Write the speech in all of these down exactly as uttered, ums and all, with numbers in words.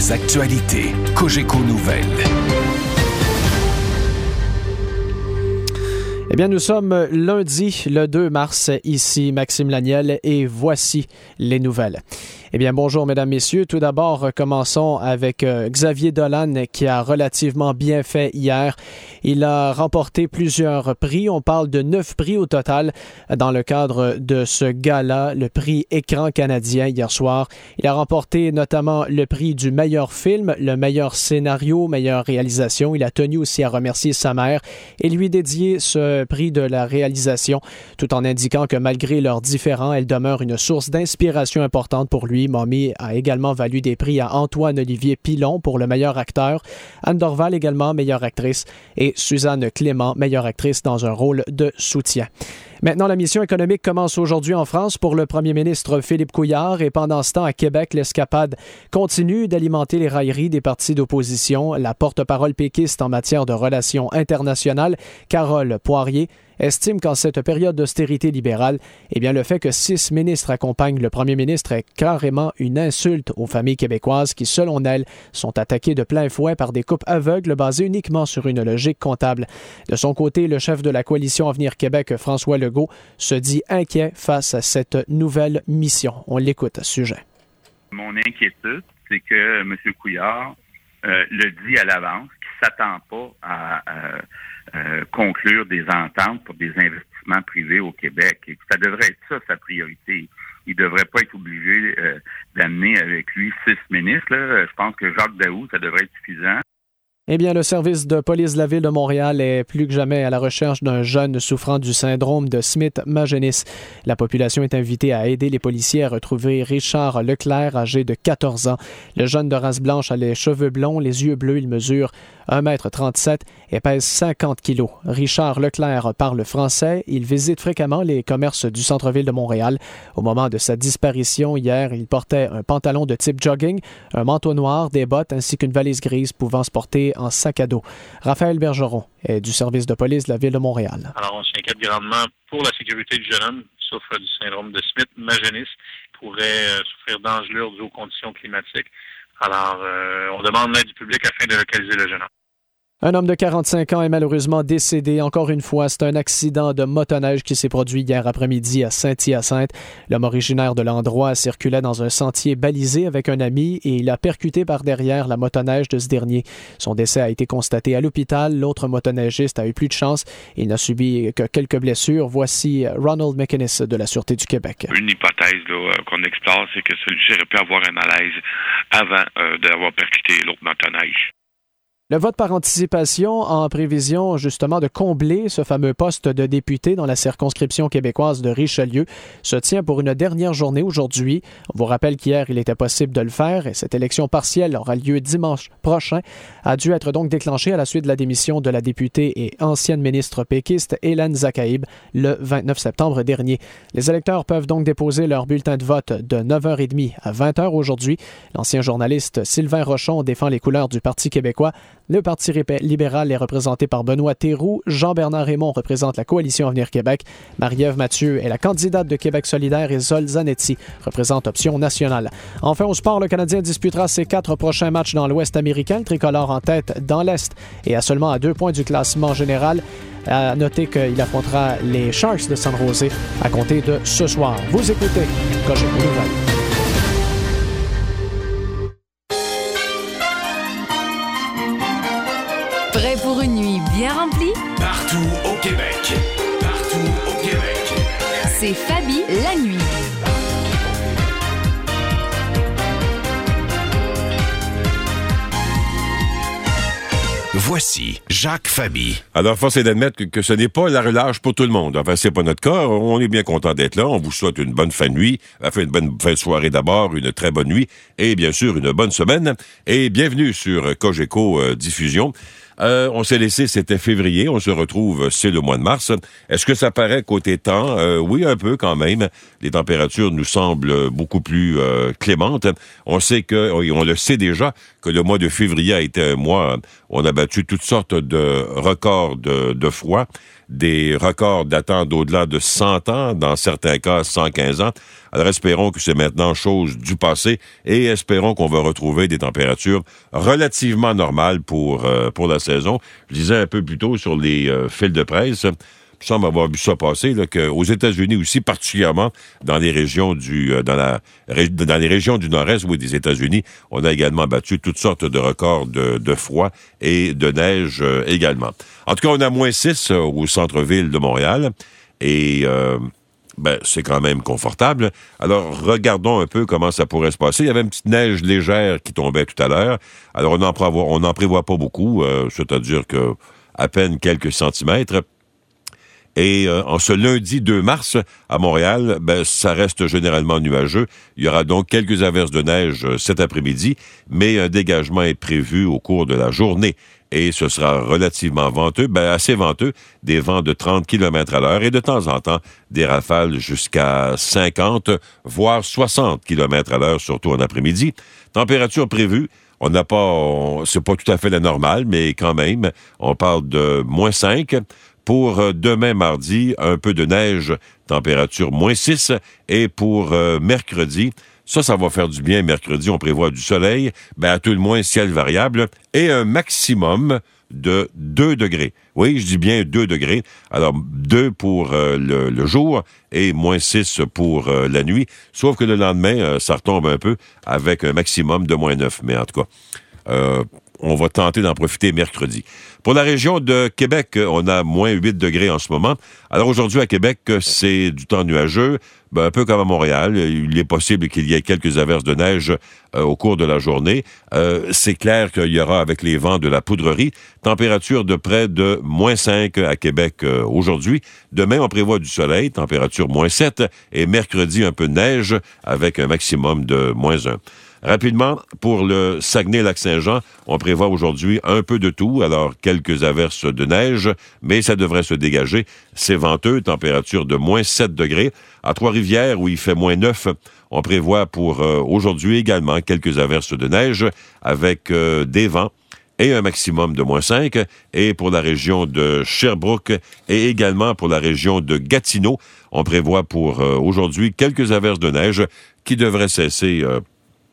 Les actualités Cogeco Nouvelles. Eh bien, nous sommes lundi, le deux mars, ici Maxime Laniel, et voici les nouvelles. Eh bien, bonjour, mesdames, messieurs. Tout d'abord, commençons avec euh, Xavier Dolan, qui a relativement bien fait hier. Il a remporté plusieurs prix. On parle de neuf prix au total dans le cadre de ce gala, le prix Écran canadien hier soir. Il a remporté notamment le prix du meilleur film, le meilleur scénario, meilleure réalisation. Il a tenu aussi à remercier sa mère et lui dédier ce prix de la réalisation, tout en indiquant que malgré leurs différends, elle demeure une source d'inspiration importante pour lui. Mommy a également valu des prix à Antoine-Olivier Pilon pour le meilleur acteur, Anne Dorval également meilleure actrice et Suzanne Clément meilleure actrice dans un rôle de soutien. Maintenant, la mission économique commence aujourd'hui en France pour le premier ministre Philippe Couillard et pendant ce temps, à Québec, l'escapade continue d'alimenter les railleries des partis d'opposition. La porte-parole péquiste en matière de relations internationales, Carole Poirier, estime qu'en cette période d'austérité libérale, eh bien, le fait que six ministres accompagnent le premier ministre est carrément une insulte aux familles québécoises qui, selon elle, sont attaquées de plein fouet par des coupes aveugles basées uniquement sur une logique comptable. De son côté, le chef de la coalition Avenir Québec, François Legault, se dit inquiet face à cette nouvelle mission. On l'écoute à ce sujet. Mon inquiétude, c'est que M. Couillard euh, le dit à l'avance, qu'il ne s'attend pas à... à Euh, conclure des ententes pour des investissements privés au Québec. Et ça devrait être ça, sa priorité. Il ne devrait pas être obligé euh, d'amener avec lui six ministres. Là. Je pense que Jacques Daoust, ça devrait être suffisant. Eh bien, le service de police de la Ville de Montréal est plus que jamais à la recherche d'un jeune souffrant du syndrome de Smith-Magenis. La population est invitée à aider les policiers à retrouver Richard Leclerc, âgé de quatorze ans. Le jeune de race blanche a les cheveux blonds, les yeux bleus. Il mesure un mètre trente-sept et pèse cinquante kilos. Richard Leclerc parle français. Il visite fréquemment les commerces du centre-ville de Montréal. Au moment de sa disparition hier, il portait un pantalon de type jogging, un manteau noir, des bottes ainsi qu'une valise grise pouvant se porter en sac à dos. Raphaël Bergeron est du service de police de la Ville de Montréal. Alors, on s'inquiète grandement pour la sécurité du jeune homme qui souffre du syndrome de Smith-Magenis, qui pourrait euh, souffrir d'engelure dues aux conditions climatiques. Alors, euh, on demande l'aide du public afin de localiser le jeune homme. Un homme de quarante-cinq ans est malheureusement décédé. Encore une fois, c'est un accident de motoneige qui s'est produit hier après-midi à Saint-Hyacinthe. L'homme originaire de l'endroit circulait dans un sentier balisé avec un ami et il a percuté par derrière la motoneige de ce dernier. Son décès a été constaté à l'hôpital. L'autre motoneigiste a eu plus de chance. Il n'a subi que quelques blessures. Voici Ronald McInnes de la Sûreté du Québec. Une hypothèse là, qu'on explore, c'est que celui-ci aurait pu avoir un malaise avant euh, d'avoir percuté l'autre motoneige. Le vote par anticipation en prévision justement de combler ce fameux poste de député dans la circonscription québécoise de Richelieu se tient pour une dernière journée aujourd'hui. On vous rappelle qu'hier, il était possible de le faire et cette élection partielle aura lieu dimanche prochain. A dû être donc déclenchée à la suite de la démission de la députée et ancienne ministre péquiste Hélène Zakaïb le vingt-neuf septembre dernier. Les électeurs peuvent donc déposer leur bulletin de vote de neuf heures trente à vingt heures aujourd'hui. L'ancien journaliste Sylvain Rochon défend les couleurs du Parti québécois. Le Parti libéral est représenté par Benoît Théroux. Jean-Bernard Raymond représente la coalition Avenir Québec. Marie-Ève Mathieu est la candidate de Québec solidaire et Zol Zanetti représente Option nationale. Enfin, au sport, le Canadien disputera ses quatre prochains matchs dans l'Ouest américain. Le tricolore en tête dans l'Est et à seulement à deux points du classement général. À noter qu'il affrontera les Sharks de San Jose à compter de ce soir. Vous écoutez Cogeco Nouvelles. Prêt pour une nuit bien remplie? Partout au Québec. Partout au Québec. C'est Fabi la nuit. Voici Jacques Fabi. Alors, force est d'admettre que, que ce n'est pas la relâche pour tout le monde. Enfin, c'est pas notre cas. On est bien content d'être là. On vous souhaite une bonne fin de nuit. Enfin, une bonne fin de soirée d'abord, une très bonne nuit et bien sûr une bonne semaine. Et bienvenue sur Cogeco euh, Diffusion. Euh, on s'est laissé, c'était février, on se retrouve, c'est le mois de mars. Est-ce que ça paraît côté temps? Euh, oui, un peu quand même. Les températures nous semblent beaucoup plus euh, clémentes. On sait que, on le sait déjà, que le mois de février a été un mois, on a battu toutes sortes de records de, de froid, des records datant d'au-delà de cent ans, dans certains cas cent quinze ans. Alors, espérons que c'est maintenant chose du passé et espérons qu'on va retrouver des températures relativement normales pour, euh, pour la saison. Je disais un peu plus tôt sur les euh, fils de presse, il semble avoir vu ça passer, là, qu'aux États-Unis aussi, particulièrement dans les régions du euh, dans la dans les régions du nord-est, oui, des États-Unis, on a également battu toutes sortes de records de, de froid et de neige euh, également. En tout cas, on a moins six euh, au centre-ville de Montréal et euh, ben, c'est quand même confortable. Alors, regardons un peu comment ça pourrait se passer. Il y avait une petite neige légère qui tombait tout à l'heure. Alors, on n'en prévoit, on n'en prévoit pas beaucoup, euh, c'est-à-dire que à peine quelques centimètres. Et euh, en ce lundi deux mars, à Montréal, ben, ça reste généralement nuageux. Il y aura donc quelques averses de neige euh, cet après-midi, mais un dégagement est prévu au cours de la journée. Et ce sera relativement venteux, ben assez venteux, des vents de trente kilomètres à l'heure et de temps en temps, des rafales jusqu'à cinquante, voire soixante kilomètres à l'heure, surtout en après-midi. Température prévue. On n'a pas, on, c'est pas tout à fait la normale, mais quand même, on parle de moins cinq. Pour demain, mardi, un peu de neige, température moins six. Et pour euh, mercredi, ça, ça va faire du bien. Mercredi, on prévoit du soleil, ben à tout le moins, ciel variable, et un maximum de deux degrés. Oui, je dis bien deux degrés. Alors, deux pour euh, le, le jour et moins six pour euh, la nuit. Sauf que le lendemain, euh, ça retombe un peu avec un maximum de moins neuf. Mais en tout cas, euh, on va tenter d'en profiter mercredi. Pour la région de Québec, on a moins huit degrés en ce moment. Alors aujourd'hui, à Québec, c'est du temps nuageux, ben, un peu comme à Montréal. Il est possible qu'il y ait quelques averses de neige euh, au cours de la journée. Euh, c'est clair qu'il y aura, avec les vents, de la poudrerie. Température de près de moins cinq à Québec euh, aujourd'hui. Demain, on prévoit du soleil, température moins sept. Et mercredi, un peu de neige avec un maximum de moins un. Rapidement, pour le Saguenay-Lac-Saint-Jean, on prévoit aujourd'hui un peu de tout, alors quelques averses de neige, mais ça devrait se dégager. C'est venteux, température de moins sept degrés. À Trois-Rivières, où il fait moins neuf, on prévoit pour euh, aujourd'hui également quelques averses de neige avec euh, des vents et un maximum de moins cinq. Et pour la région de Sherbrooke et également pour la région de Gatineau, on prévoit pour euh, aujourd'hui quelques averses de neige qui devraient cesser euh,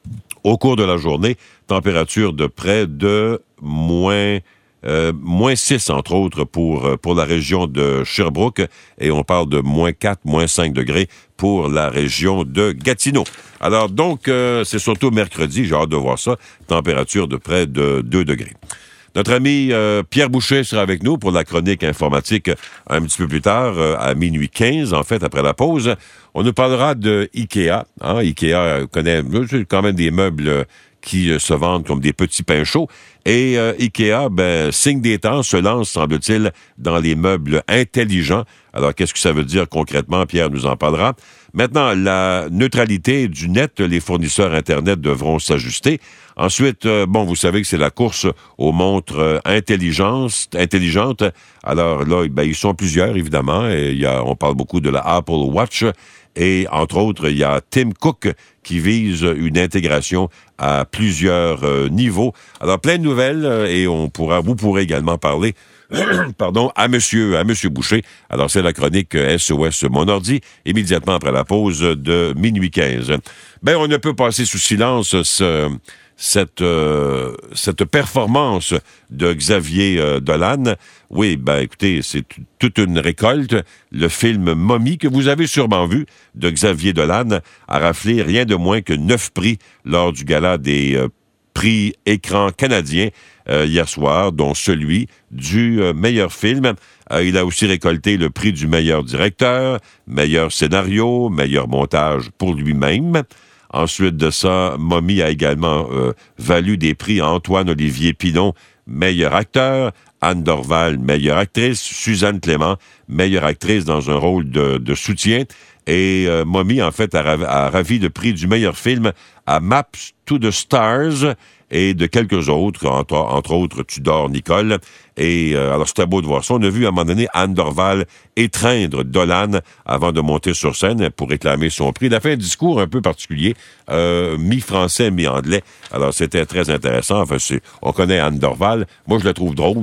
au cours de la journée. Température de près de moins, euh, moins six, entre autres, pour, pour la région de Sherbrooke. Et on parle de moins quatre, moins cinq degrés pour la région de Gatineau. Alors donc, euh, c'est surtout mercredi, j'ai hâte de voir ça. Température de près de deux degrés. Notre ami euh, Pierre Boucher sera avec nous pour la chronique informatique un petit peu plus tard, euh, à minuit quinze, en fait, après la pause. On nous parlera de Ikea. Hein? Ikea connaît quand même des meubles qui euh, se vendent comme des petits pains chauds. Et euh, Ikea, ben, signe des temps, se lance, semble-t-il, dans les meubles intelligents. Alors, qu'est-ce que ça veut dire concrètement? Pierre nous en parlera. Maintenant, la neutralité du net, les fournisseurs Internet devront s'ajuster. Ensuite, euh, bon, vous savez que c'est la course aux montres euh, intelligentes. Alors là, ben, ils sont plusieurs, évidemment. Et il y a, on parle beaucoup de la Apple Watch. Et entre autres, il y a Tim Cook qui vise une intégration à plusieurs euh, niveaux. Alors, plein de nouvelles euh, et on pourra, vous pourrez également parler pardon, à monsieur, à monsieur Boucher. Alors, c'est la chronique S O S Mon Ordi, immédiatement après la pause de minuit quinze. Ben, on ne peut passer sous silence ce... Cette, euh, cette performance de Xavier euh, Dolan. Oui, ben écoutez, c'est t- toute une récolte. Le film Mommy, que vous avez sûrement vu, de Xavier Dolan, a raflé rien de moins que neuf prix lors du gala des euh, prix écran canadiens euh, hier soir, dont celui du euh, meilleur film. Euh, il a aussi récolté le prix du meilleur directeur, meilleur scénario, meilleur montage pour lui-même. Ensuite de ça, Mommy a également euh, valu des prix à Antoine-Olivier Pilon, meilleur acteur, Anne Dorval, meilleure actrice, Suzanne Clément, meilleure actrice dans un rôle de, de soutien. Et euh, Mommy, en fait, a, a ravi le prix du meilleur film à Maps to the Stars et de quelques autres, entre, entre autres Tudor Nicole. Et euh, alors, c'était beau de voir ça. On a vu à un moment donné Anne Dorval étreindre Dolan avant de monter sur scène pour réclamer son prix. Il a fait un discours un peu particulier, euh, mi-français, mi-anglais. Alors, c'était très intéressant. Enfin, c'est, on connaît Anne Dorval. Moi, je la trouve drôle.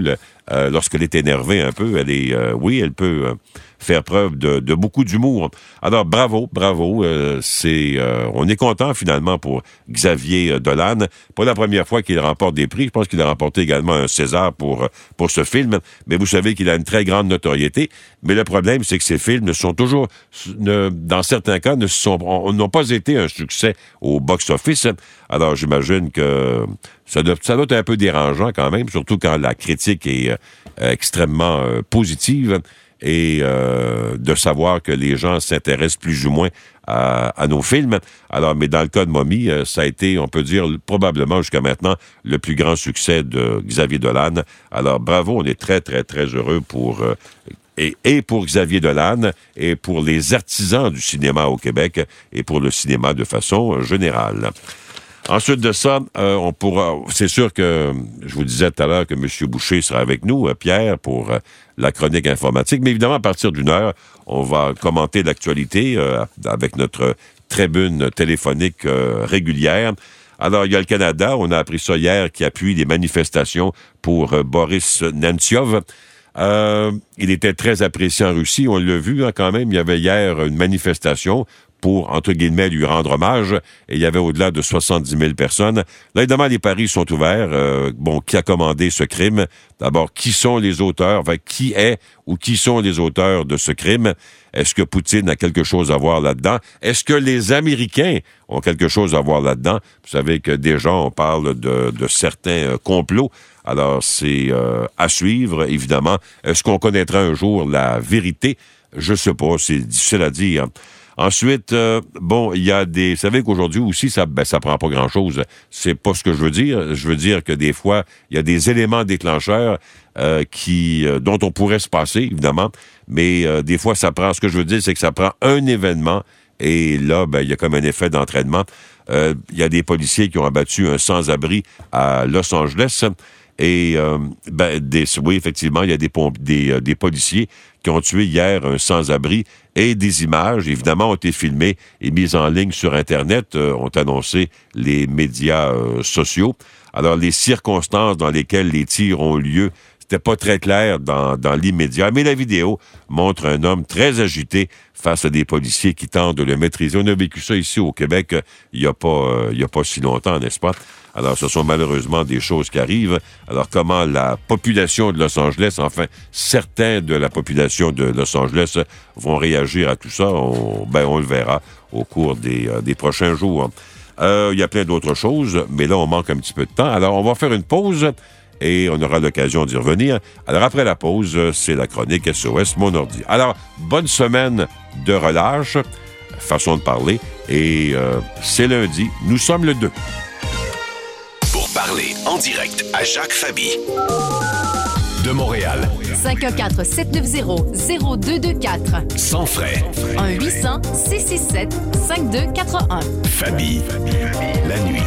euh, lorsqu'elle est énervée un peu, elle est, euh, oui, elle peut euh, faire preuve de, de beaucoup d'humour. Alors, bravo, bravo. Euh, c'est, euh, on est content, finalement, pour Xavier Dolan. Pas la première fois qu'il remporte des prix. Je pense qu'il a remporté également un César pour, pour ce film. Mais vous savez qu'il a une très grande notoriété. Mais le problème, c'est que ces films ne sont toujours, ne, dans certains cas, ne sont, n'ont pas été un succès au box-office. Alors, j'imagine que ça doit, ça doit être un peu dérangeant quand même, surtout quand la critique est euh, extrêmement euh, positive. Et euh, de savoir que les gens s'intéressent plus ou moins à, à nos films. Alors, mais dans le cas de Mommy, euh, ça a été, on peut dire, probablement jusqu'à maintenant, le plus grand succès de Xavier Dolan. Alors, bravo, on est très, très, très heureux pour... Euh, et, et pour Xavier Dolan, et pour les artisans du cinéma au Québec, et pour le cinéma de façon générale. Ensuite de ça, euh, on pourra. C'est sûr que je vous disais tout à l'heure que M. Boucher sera avec nous, euh, Pierre, pour euh, la chronique informatique. Mais évidemment, à partir d'une heure, on va commenter l'actualité euh, avec notre tribune téléphonique euh, régulière. Alors, il y a le Canada, on a appris ça hier, qui appuie les manifestations pour euh, Boris Nemtsov. Euh, il était très apprécié en Russie, on l'a vu hein, quand même. Il y avait hier une manifestation pour, entre guillemets, lui rendre hommage. Et il y avait au-delà de soixante-dix mille personnes. Là, évidemment, les paris sont ouverts. Euh, bon, qui a commandé ce crime? D'abord, qui sont les auteurs? Enfin, qui est ou qui sont les auteurs de ce crime? Est-ce que Poutine a quelque chose à voir là-dedans? Est-ce que les Américains ont quelque chose à voir là-dedans? Vous savez que déjà, on parle de, de certains euh, complots. Alors, c'est euh, à suivre, évidemment. Est-ce qu'on connaîtra un jour la vérité? Je sais pas, c'est difficile à dire. Ensuite, euh, bon, il y a des... Vous savez qu'aujourd'hui aussi, ça ben, ça prend pas grand-chose. C'est pas ce que je veux dire. Je veux dire que des fois, il y a des éléments déclencheurs euh, qui euh, dont on pourrait se passer, évidemment. Mais euh, des fois, ça prend... Ce que je veux dire, c'est que ça prend un événement et là, ben, il y a comme un effet d'entraînement. Euh, il y a des policiers qui ont abattu un sans-abri à Los Angeles. Et, euh, ben, des, oui, effectivement, il y a des, des, euh, des policiers qui ont tué hier un sans-abri et des images, évidemment, ont été filmées et mises en ligne sur Internet, euh, ont annoncé les médias euh, sociaux. Alors, les circonstances dans lesquelles les tirs ont lieu, c'était pas très clair dans, dans l'immédiat, mais la vidéo montre un homme très agité face à des policiers qui tentent de le maîtriser. On a vécu ça ici au Québec euh, il y a pas, euh, il y a pas si longtemps, n'est-ce pas? Alors, ce sont malheureusement des choses qui arrivent. Alors, comment la population de Los Angeles, enfin, certains de la population de Los Angeles vont réagir à tout ça, on, ben, on le verra au cours des, euh, des prochains jours. Euh, il y a plein d'autres choses, mais là, on manque un petit peu de temps. Alors, on va faire une pause et on aura l'occasion d'y revenir. Alors, après la pause, c'est la chronique S O S Mon Ordi. Alors, bonne semaine de relâche, façon de parler, et euh, c'est lundi. Nous sommes le deux. Parler en direct à Jacques Faby de Montréal. cinq un quatre, sept neuf zéro, zéro deux deux quatre. Sans frais. un huit cents, six six sept, cinq deux quatre un. Faby, la nuit.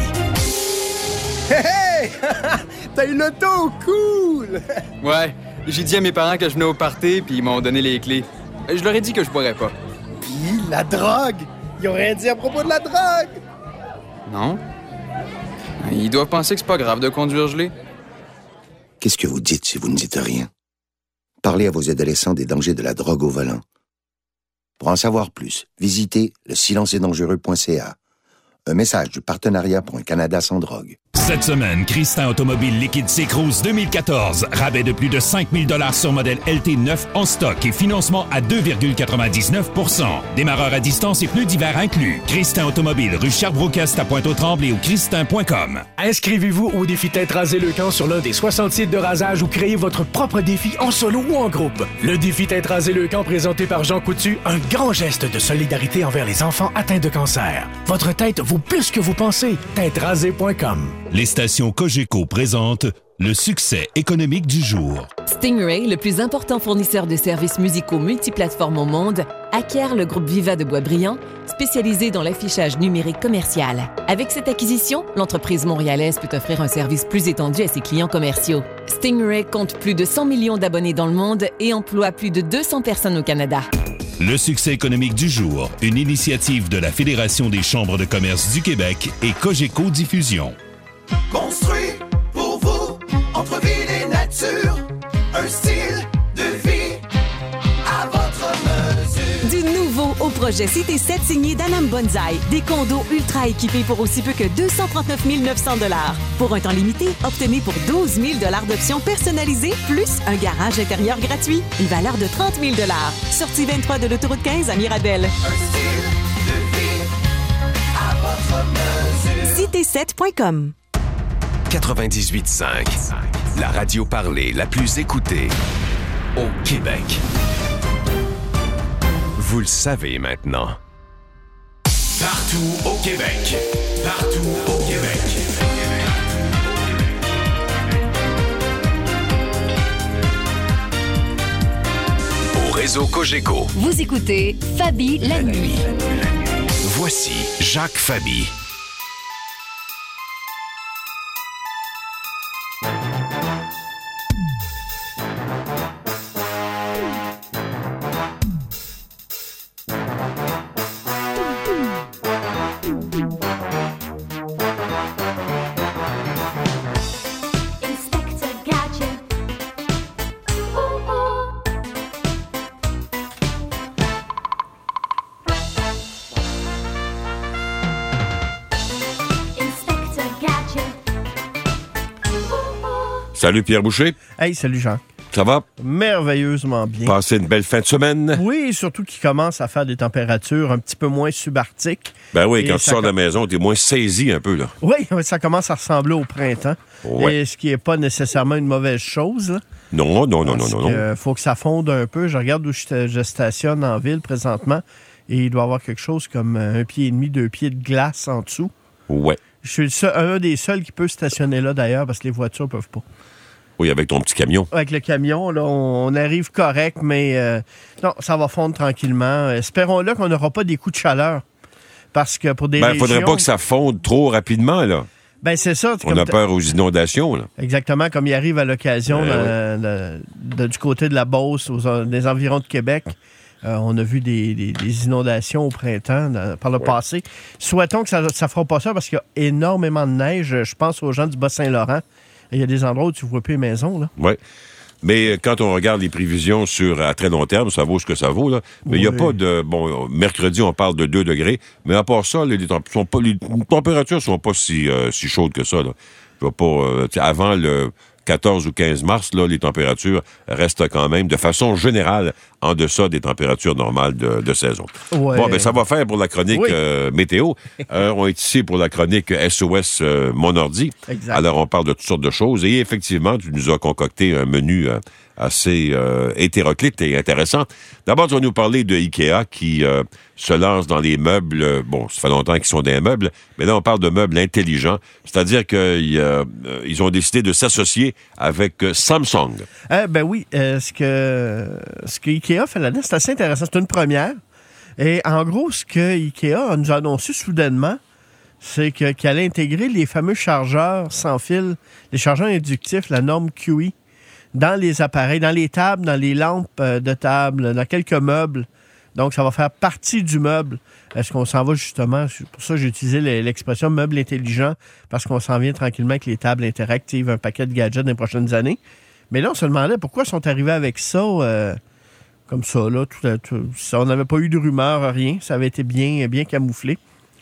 Hey, hey! T'as eu l'auto, cool! Ouais, j'ai dit à mes parents que je venais au party, puis ils m'ont donné les clés. Je leur ai dit que je pourrais pas. Puis, la drogue! Ils ont rien dit à propos de la drogue! Non? Ils doivent penser que c'est pas grave de conduire gelé. Qu'est-ce que vous dites si vous ne dites rien? Parlez à vos adolescents des dangers de la drogue au volant. Pour en savoir plus, visitez le silence est dangereux point c a. Un message du Partenariat pour un Canada sans drogue. Cette semaine, Christin Automobile liquide ses Cruze deux mille quatorze. Rabais de plus de cinq mille dollars sur modèle L T neuf en stock et financement à deux virgule quatre-vingt-dix-neuf pour cent. Démarreur à distance et pneus d'hiver inclus. Christin Automobile, rue Sherbrooke-Est à Pointe-aux-Trembles et au christin point com. Inscrivez-vous au défi Tête rasée le camp sur l'un des soixante sites de rasage ou créez votre propre défi en solo ou en groupe. Le défi Tête rasée le camp présenté par Jean Coutu, un grand geste de solidarité envers les enfants atteints de cancer. Votre tête vaut plus que vous pensez. tête rasée point com. Les stations Cogeco présentent le succès économique du jour. Stingray, le plus important fournisseur de services musicaux multiplateformes au monde, acquiert le groupe Viva de Boisbriand, spécialisé dans l'affichage numérique commercial. Avec cette acquisition, l'entreprise montréalaise peut offrir un service plus étendu à ses clients commerciaux. Stingray compte plus de cent millions d'abonnés dans le monde et emploie plus de deux cents personnes au Canada. Le succès économique du jour, une initiative de la Fédération des chambres de commerce du Québec et Cogeco Diffusion. Construit pour vous, entre ville et nature, Un style de vie à votre mesure. Du nouveau au projet Cité sept signé d'Anam Bonsaï. Des condos ultra équipés pour aussi peu que deux cent trente-neuf mille neuf cents dollars. Pour un temps limité, obtenez pour douze mille dollars d'options personnalisées, plus un garage intérieur gratuit. Une valeur de trente mille dollars. Sortie vingt-trois de l'autoroute quinze à Mirabel. Un style de vie à votre mesure. cité sept point com. quatre-vingt-dix-huit cinq. La radio parlée la plus écoutée au Québec. Vous le savez maintenant. Partout au Québec. Partout au Québec. Au réseau Cogeco. Vous écoutez Fabi la nuit. Voici Jacques Fabi. Salut Pierre Boucher. Hey, salut Jean. Ça va? Merveilleusement bien. Passez une belle fin de semaine. Oui, surtout qu'il commence à faire des températures un petit peu moins subarctiques. Ben oui, Et quand tu ça sors de la com- maison, t'es moins saisi un peu, là. Oui, ça commence à ressembler au printemps. Ouais. Et ce qui n'est pas nécessairement une mauvaise chose. Là, Non, non, non, non, parce non, non. que faut que ça fonde un peu. Je regarde où je, je stationne en ville présentement et il doit y avoir quelque chose comme un pied et demi, deux pieds de glace en dessous. Ouais. Je suis le seul- un des seuls qui peut stationner là d'ailleurs parce que les voitures ne peuvent pas. Oui, avec ton petit camion. Avec le camion, là, on, on arrive correct, mais euh, non, ça va fondre tranquillement. Espérons-le qu'on n'aura pas des coups de chaleur. Parce que pour des Ben, régions... faudrait pas que ça fonde trop rapidement, là. Ben, c'est ça. On a peur aux inondations, là. Exactement, comme il arrive à l'occasion Ben dans- dans- de- du côté de la Beauce, aux, en- des environs de Québec. Euh, on a vu des, des- des inondations au printemps dans- par le Ouais. passé. Souhaitons que ça ne fera pas ça parce qu'il y a énormément de neige. Je pense aux gens du Bas-Saint-Laurent. Il y a des endroits où tu ne vois plus les maisons, là. Oui. Mais quand on regarde les prévisions sur à très long terme, ça vaut ce que ça vaut, là. Mais il n'y a Oui. pas de... Bon, mercredi, on parle de deux degrés. Mais à part ça, les, les temp- sont pas, les températures sont pas si, euh, si chaudes que ça, là. Je vois pas... euh, tu sais, avant le quatorze ou quinze mars, là, les températures restent quand même, de façon générale, en deçà des températures normales de, de saison. Ouais. Bon, ben ça va faire pour la chronique Oui. euh, météo. Euh, on est ici pour la chronique S O S euh, Mon Ordi. Exact. Alors, on parle de toutes sortes de choses. Et effectivement, tu nous as concocté un menu euh, assez euh, hétéroclite et intéressant. D'abord, tu vas nous parler de Ikea qui euh, se lance dans les meubles. euh, Bon, ça fait longtemps qu'ils sont des meubles, mais là, on parle de meubles intelligents. C'est-à-dire qu'ils euh, ils ont décidé de s'associer avec euh, Samsung. Eh ben oui, euh, ce que ce que Ikea fait là-dedans, c'est assez intéressant. C'est une première. Et en gros, ce que Ikea nous a annoncé soudainement, c'est que, qu'elle allait intégrer les fameux chargeurs sans fil, les chargeurs inductifs, la norme Q I, dans les appareils, dans les tables, dans les lampes euh, de table, dans quelques meubles. Donc, ça va faire partie du meuble. Est-ce qu'on s'en va justement? C'est pour ça que j'ai utilisé le- l'expression meuble intelligent, parce qu'on s'en vient tranquillement avec les tables interactives, un paquet de gadgets dans les prochaines années. Mais là, on se demandait pourquoi ils sont arrivés avec ça, euh, comme ça, là. Tout, tout- ça, on n'avait pas eu de rumeur, rien. Ça avait été bien, bien camouflé.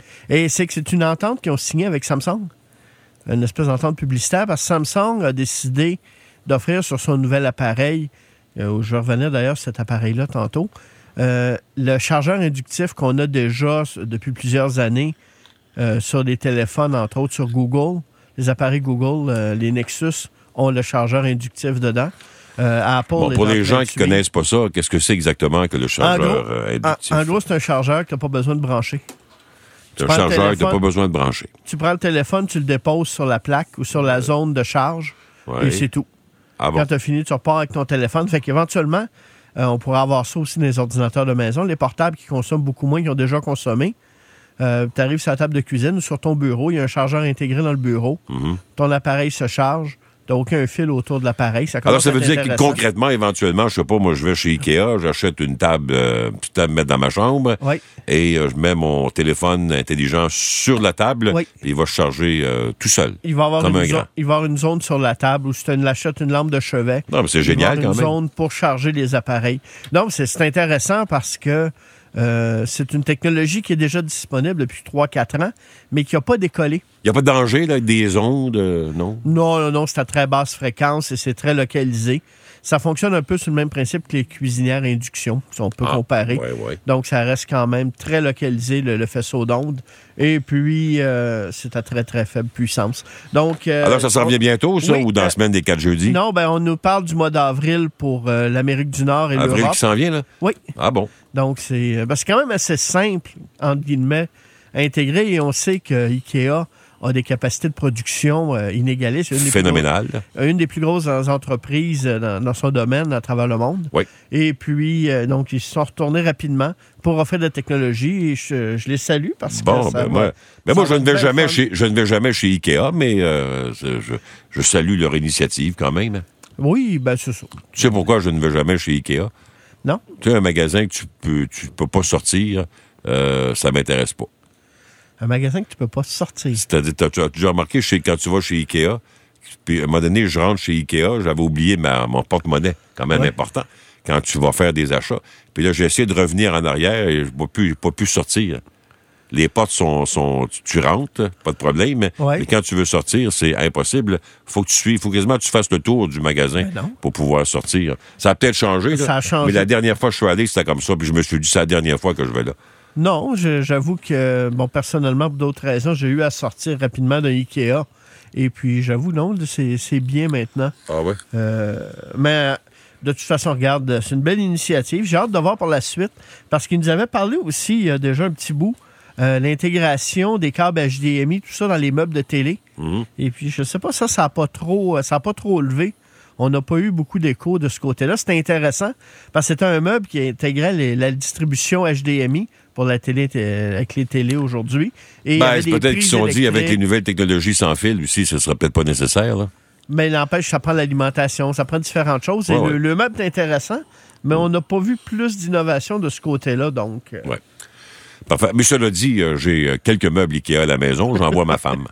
Et c'est que c'est une entente qu'ils ont signée avec Samsung. Une espèce d'entente publicitaire, parce que Samsung a décidé d'offrir sur son nouvel appareil, euh, je vais revenir d'ailleurs sur cet appareil-là tantôt, euh, le chargeur inductif qu'on a déjà s- depuis plusieurs années euh, sur des téléphones, entre autres sur Google. Les appareils Google, euh, les Nexus, ont le chargeur inductif dedans. Euh, Apple Bon, est pour en les train gens de qui suivre. connaissent pas ça, qu'est-ce que c'est exactement que le En chargeur gros, euh, en- inductif? en gros, c'est un chargeur que tu n'as pas besoin de brancher. C'est un prends le chargeur que tu n'as téléphone, pas besoin de brancher. Tu prends le téléphone, tu le déposes sur la plaque ou sur la zone de charge, Ouais. et c'est tout. Ah bon? Quand tu as fini, tu repars avec ton téléphone. Fait qu'éventuellement, euh, on pourra avoir ça aussi dans les ordinateurs de maison. Les portables qui consomment beaucoup moins, qui ont déjà consommé. Euh, tu arrives sur la table de cuisine ou sur ton bureau, il y a un chargeur intégré dans le bureau. Mhm. Ton appareil se charge, Tu n'as aucun fil autour de l'appareil. Ça Alors, ça veut dire que concrètement, éventuellement, je sais pas, moi, je vais chez Ikea, j'achète une table, euh, une table à mettre dans ma chambre, oui. et euh, je mets mon téléphone intelligent sur la table, oui. puis il va se charger euh, tout seul. Il va, avoir comme une un zo- grand. il va avoir une zone sur la table où si tu achètes une lampe de chevet. Non, mais c'est il génial va quand avoir même. une zone pour charger les appareils. Donc, c'est, c'est intéressant parce que euh, c'est une technologie qui est déjà disponible depuis trois à quatre ans, mais qui n'a pas décollé. Il n'y a pas de danger, là, avec des ondes, euh, non? Non, non, non, c'est à très basse fréquence et c'est très localisé. Ça fonctionne un peu sur le même principe que les cuisinières à induction, si on peut ah, comparer. Ouais, ouais. Donc, ça reste quand même très localisé, le, le faisceau d'ondes. Et puis, euh, c'est à très, très faible puissance. Donc, euh, Alors, ça s'en revient bientôt, ça, oui, ou dans euh, la semaine des quatre jeudis? Non, ben on nous parle du mois d'avril pour euh, l'Amérique du Nord et Avril l'Europe. qui s'en vient, là? Oui. Ah bon? Donc, c'est, ben, c'est quand même assez simple, entre guillemets, à intégrer. Et on sait que Ikea a des capacités de production euh, inégalées. C'est une des Phénoménal. Plus gros, une des plus grosses entreprises dans, dans son domaine à travers le monde. Oui. Et puis, euh, donc, ils se sont retournés rapidement pour offrir de la technologie et je, je les salue parce bon, que ça ben va, moi, ben moi je, ne vais bien jamais fun. chez, je ne vais jamais chez Ikea, mais euh, je, je salue leur initiative quand même. Oui, ben c'est ça. Tu sais pourquoi je ne vais jamais chez Ikea? Non. Tu sais, un magasin que tu peux, tu peux pas sortir, euh, ça m'intéresse pas. Un magasin que tu peux pas sortir. C'est-à-dire, tu as déjà remarqué, chez, quand tu vas chez Ikea, puis à un moment donné, je rentre chez Ikea, j'avais oublié ma, mon porte-monnaie, quand même ouais. important, quand tu vas faire des achats. Puis là, j'ai essayé de revenir en arrière et je n'ai pas, pas pu sortir. Les portes sont... sont tu, tu rentres, pas de problème, ouais. mais quand tu veux sortir, c'est impossible. Faut que tu suives, faut quasiment que tu fasses le tour du magasin pour pouvoir sortir. Ça a peut-être changé, là, ça a changé. Mais la dernière fois que je suis allé, c'était comme ça, puis je me suis dit, c'est la dernière fois que je vais là. Non, je, j'avoue que, bon, personnellement, pour d'autres raisons, j'ai eu à sortir rapidement d'un Ikea. Et puis, j'avoue, non, c'est, c'est bien maintenant. Ah ouais? Euh, mais, de toute façon, regarde, c'est une belle initiative. J'ai hâte de voir pour la suite, parce qu'il nous avait parlé aussi, il y a déjà un petit bout, euh, l'intégration des câbles H D M I, tout ça dans les meubles de télé. Mmh. Et puis, je sais pas, ça, ça n'a pas trop, ça a pas trop levé. On n'a pas eu beaucoup d'écho de ce côté-là. C'était intéressant, parce que c'était un meuble qui intégrait les, la distribution H D M I pour la télé, avec les télés aujourd'hui. Et ben, c'est peut-être qu'ils se sont dit, avec les nouvelles technologies sans fil, aussi, ce ne sera peut-être pas nécessaire, là. Mais n'empêche, ça prend l'alimentation, ça prend différentes choses. Ouais, et ouais. Le, le meuble est intéressant, mais on n'a pas vu plus d'innovation de ce côté-là, donc... Euh... Oui. Parfait. Mais cela dit, euh, j'ai quelques meubles Ikea à la maison, j'envoie ma femme.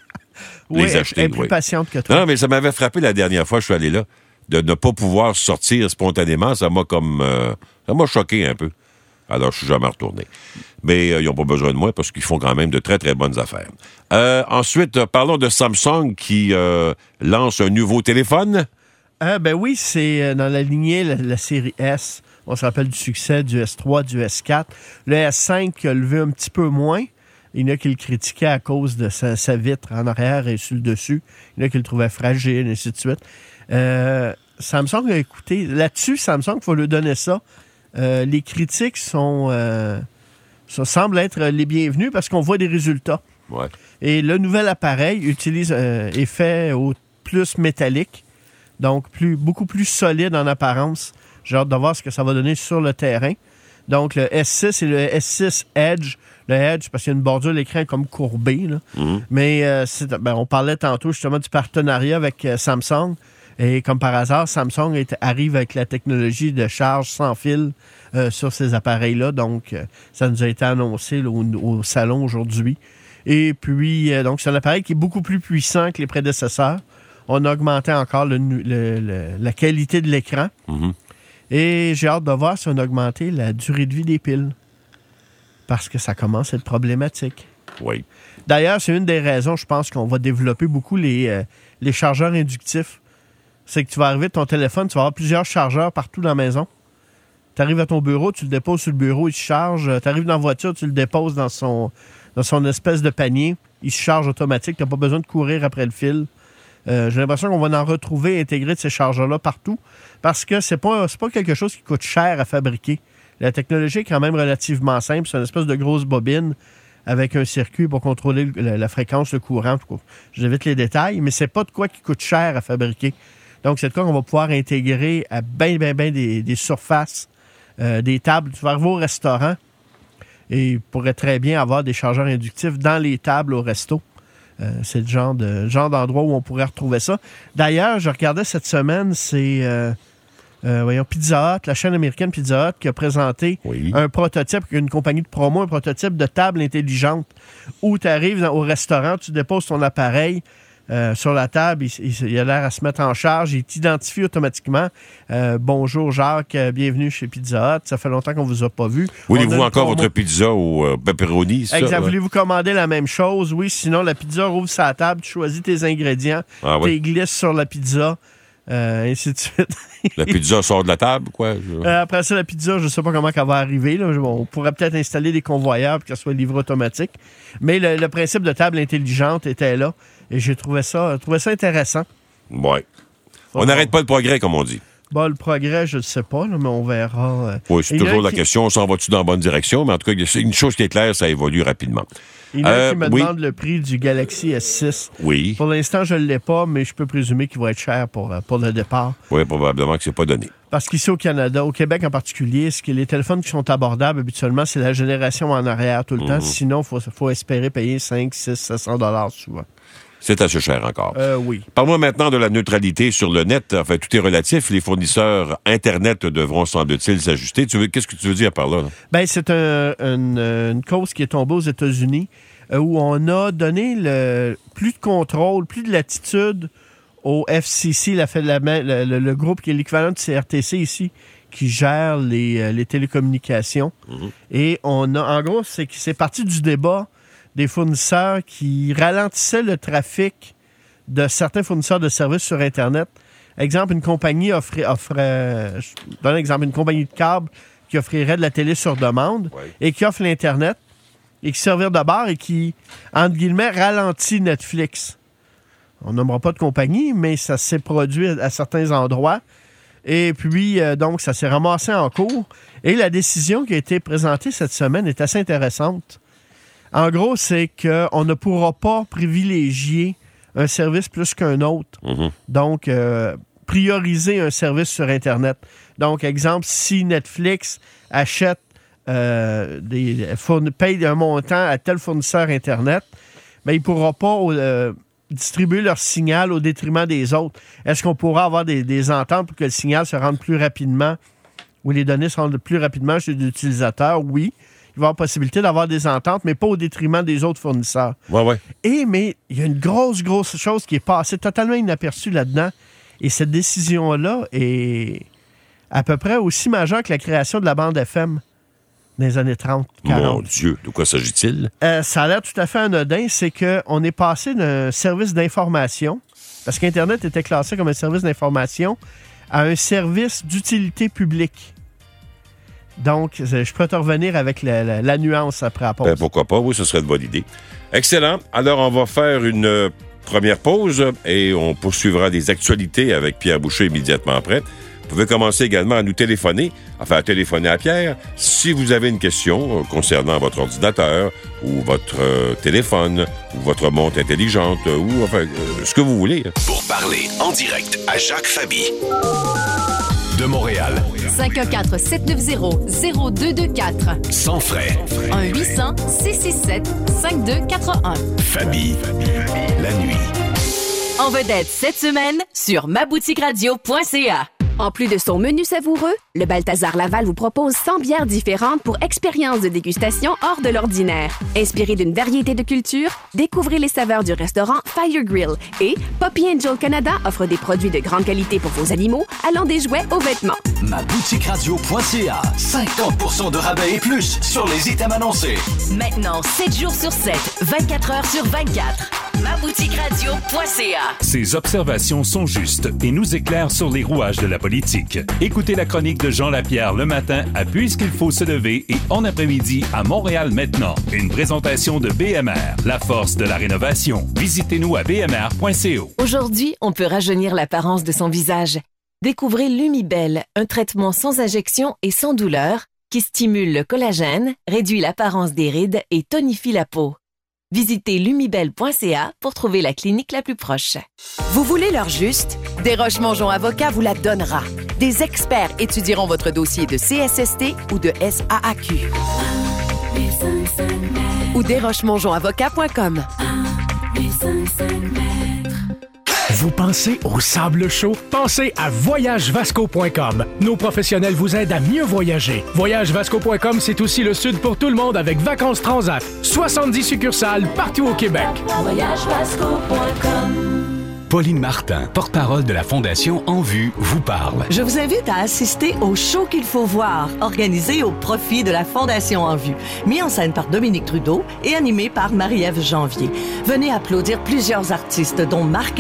Oui, les acheter, elle est plus oui. patiente que toi. Non, mais ça m'avait frappé la dernière fois que je suis allé là, de ne pas pouvoir sortir spontanément. Ça m'a comme... Euh, ça m'a choqué un peu. Alors, je suis jamais retourné. Mais euh, ils n'ont pas besoin de moi parce qu'ils font quand même de très, très bonnes affaires. Euh, ensuite, euh, parlons de Samsung qui euh, lance un nouveau téléphone. Euh, ben oui, c'est dans la lignée, la, la série S. On se rappelle du succès du S trois, du S quatre. Le S cinq qui a levé un petit peu moins. Il y en a qui le critiquaient à cause de sa, sa vitre en arrière et sur le dessus. Il y en a qui le trouvaient fragile, et ainsi de suite. Euh, Samsung a écouté. Là-dessus, Samsung, il faut lui donner ça. Euh, les critiques sont, euh, ça semble être les bienvenus parce qu'on voit des résultats. Ouais. Et le nouvel appareil utilise euh, est fait au plus métallique, donc plus, beaucoup plus solide en apparence. J'ai hâte de voir ce que ça va donner sur le terrain. Donc, le S six et le S six Edge. Le Edge, parce qu'il y a une bordure de l'écran comme courbée. Là. Mm-hmm. Mais euh, c'est, ben, on parlait tantôt justement du partenariat avec euh, Samsung. Et comme par hasard, Samsung est, arrive avec la technologie de charge sans fil euh, sur ces appareils-là. Donc, euh, ça nous a été annoncé là, au, au salon aujourd'hui. Et puis, euh, donc, c'est un appareil qui est beaucoup plus puissant que les prédécesseurs. On a augmenté encore le, le, le, la qualité de l'écran. Mm-hmm. Et j'ai hâte de voir si on a augmenté la durée de vie des piles. Parce que ça commence à être problématique. Oui. D'ailleurs, c'est une des raisons, je pense, qu'on va développer beaucoup les, euh, les chargeurs inductifs. C'est que tu vas arriver de ton téléphone, tu vas avoir plusieurs chargeurs partout dans la maison. Tu arrives à ton bureau, tu le déposes sur le bureau, il se charge. Tu arrives dans la voiture, tu le déposes dans son, dans son espèce de panier. Il se charge automatique, tu n'as pas besoin de courir après le fil. Euh, j'ai l'impression qu'on va en retrouver intégrés de ces chargeurs-là partout parce que c'est pas, c'est pas quelque chose qui coûte cher à fabriquer. La technologie est quand même relativement simple. C'est une espèce de grosse bobine avec un circuit pour contrôler la, la fréquence, le courant. J'évite les détails, mais c'est pas de quoi qui coûte cher à fabriquer. Donc, c'est de quoi qu'on va pouvoir intégrer à bien, bien, bien des, des surfaces, euh, des tables. Tu vas arriver au restaurant et il pourrait très bien avoir des chargeurs inductifs dans les tables au resto. Euh, c'est le genre, de, genre d'endroit où on pourrait retrouver ça. D'ailleurs, je regardais cette semaine, c'est euh, euh, voyons, Pizza Hut, la chaîne américaine Pizza Hut, qui a présenté oui. un prototype, une compagnie de promo, un prototype de table intelligente où tu arrives au restaurant, tu déposes ton appareil euh, sur la table, il, il, il a l'air à se mettre en charge, il t'identifie automatiquement. Euh, bonjour Jacques, bienvenue chez Pizza Hut, ça fait longtemps qu'on vous a pas vu. Voulez-vous encore promo. Votre pizza au euh, pepperoni? Ça, exact, ouais. Voulez-vous commander la même chose? Oui, sinon la pizza rouvre sa table, tu choisis tes ingrédients, ah, tu oui. glisses sur la pizza. Euh, ainsi de suite. La pizza sort de la table, quoi? Je... Euh, après ça, la pizza, je ne sais pas comment elle va arriver. Là. On pourrait peut-être installer des convoyeurs pour qu'elle soit livrée automatique. Mais le, le principe de table intelligente était là. Et j'ai trouvé ça, trouvé ça intéressant. Oui. On n'arrête pas le progrès, comme on dit. Bon, le progrès, je ne sais pas, là, mais on verra. Oui, c'est toujours la qui... question, on s'en va-tu dans la bonne direction? Mais en tout cas, une chose qui est claire, ça évolue rapidement. Il y en a euh, qui me oui. demande le prix du Galaxy S six. Oui. Pour l'instant, je ne l'ai pas, mais je peux présumer qu'il va être cher pour, pour le départ. Oui, probablement que c'est pas donné. Parce qu'ici au Canada, au Québec en particulier, ce que les téléphones qui sont abordables habituellement, c'est la génération en arrière tout le mmh. temps. Sinon, il faut, faut espérer payer cinq, six, sept cents dollars souvent. C'est assez cher encore. Euh, oui. Parle-moi maintenant de la neutralité sur le net. Enfin, tout est relatif. Les fournisseurs Internet devront, semble-t-il, s'ajuster. Tu veux, qu'est-ce que tu veux dire par là? là? Bien, c'est un, une, une cause qui est tombée aux États-Unis euh, où on a donné le, plus de contrôle, plus de latitude au F C C, la, la, le, le, le groupe qui est l'équivalent du C R T C ici, qui gère les, les télécommunications. Mm-hmm. Et on a, en gros, c'est, c'est parti du débat des fournisseurs qui ralentissaient le trafic de certains fournisseurs de services sur Internet. Exemple, une compagnie offrait, offrait je donne un exemple, une compagnie de câble qui offrirait de la télé sur demande ouais. et qui offre l'Internet et qui servirait de barre et qui, entre guillemets, ralentit Netflix. On nommera pas de compagnie, mais ça s'est produit à certains endroits. Et puis, euh, donc, ça s'est ramassé en cours. Et la décision qui a été présentée cette semaine est assez intéressante. En gros, c'est qu'on ne pourra pas privilégier un service plus qu'un autre. Mm-hmm. Donc, euh, prioriser un service sur Internet. Donc, exemple, si Netflix achète, euh, des, fourn- paye un montant à tel fournisseur Internet, bien, il ne pourra pas euh, distribuer leur signal au détriment des autres. Est-ce qu'on pourra avoir des, des ententes pour que le signal se rende plus rapidement ou les données se rendent plus rapidement chez l'utilisateur? Oui. Il va y avoir possibilité d'avoir des ententes, mais pas au détriment des autres fournisseurs. Ouais, ouais. Et, mais, il y a une grosse, grosse chose qui est passée totalement inaperçue là-dedans. Et cette décision-là est à peu près aussi majeure que la création de la bande F M dans les années trente, quarante. Mon Dieu, de quoi s'agit-il? Euh, ça a l'air tout à fait anodin. C'est qu'on est passé d'un service d'information, parce qu'Internet était classé comme un service d'information, à un service d'utilité publique. Donc, je peux te revenir avec la, la, la nuance après la pause. Ben, pourquoi pas? Oui, ce serait une bonne idée. Excellent. Alors, on va faire une euh, première pause et on poursuivra des actualités avec Pierre Boucher immédiatement après. Vous pouvez commencer également à nous téléphoner, enfin à téléphoner à Pierre, si vous avez une question euh, concernant votre ordinateur ou votre euh, téléphone ou votre montre intelligente euh, ou enfin euh, ce que vous voulez. Pour parler en direct à Jacques Faby. De Montréal. cinq un quatre, sept neuf zéro, zéro deux deux quatre. Sans frais. un huit cents, six six sept, cinq deux quatre un. Faby. La nuit. En vedette cette semaine sur ma boutique radio point c a. En plus de son menu savoureux, le Balthazar Laval vous propose cent bières différentes pour expérience de dégustation hors de l'ordinaire. Inspiré d'une variété de cultures, découvrez les saveurs du restaurant Fire Grill et Poppy Angel Canada offre des produits de grande qualité pour vos animaux, allant des jouets aux vêtements. ma boutique radio point c a. cinquante pour cent de rabais et plus sur les items annoncés. Maintenant, sept jours sur sept, vingt-quatre heures sur vingt-quatre. ma boutique radio point c a. Ces observations sont justes et nous éclairent sur les rouages de la politique. Écoutez la chronique de Jean Lapierre le matin à Puisqu'il faut se lever et en après-midi à Montréal maintenant. Une présentation de B M R, la force de la rénovation. Visitez-nous à b m r point c o. Aujourd'hui, on peut rajeunir l'apparence de son visage. Découvrez Lumibelle, un traitement sans injection et sans douleur qui stimule le collagène, réduit l'apparence des rides et tonifie la peau. Visitez lumibelle point c a pour trouver la clinique la plus proche. Vous voulez l'heure juste? Desroches-Mongeon Avocat vous la donnera. Des experts étudieront votre dossier de C S S T ou de S A A Q. Ou desroches mongeon avocat point com. cinq mètres. Vous pensez au sable chaud? Pensez à voyage vasco point com. Nos professionnels vous aident à mieux voyager. voyage vasco point com, c'est aussi le sud pour tout le monde avec Vacances Transat. soixante-dix succursales partout au Québec. voyage vasco point com. Pauline Martin, porte-parole de la Fondation En Vue, vous parle. Je vous invite à assister au show qu'il faut voir, organisé au profit de la Fondation En Vue, mis en scène par Dominique Trudeau et animé par Marie-Ève Janvier. Venez applaudir plusieurs artistes, dont Marc